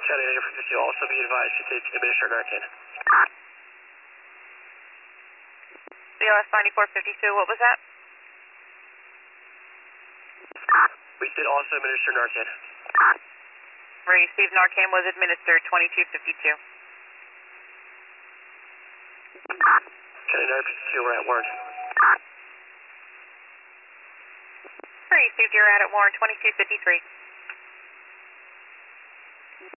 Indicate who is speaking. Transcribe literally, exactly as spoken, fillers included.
Speaker 1: County negative fifty-two, also be advised to take administered Narcan.
Speaker 2: B L S ninety-four fifty-two, what was that?
Speaker 1: We did also administer Narcan.
Speaker 2: Received Narcan was administered, twenty-two fifty-two.
Speaker 1: County nine fifty-two, we're at Warren.
Speaker 2: Received, you're out at Warren, twenty-two fifty-three.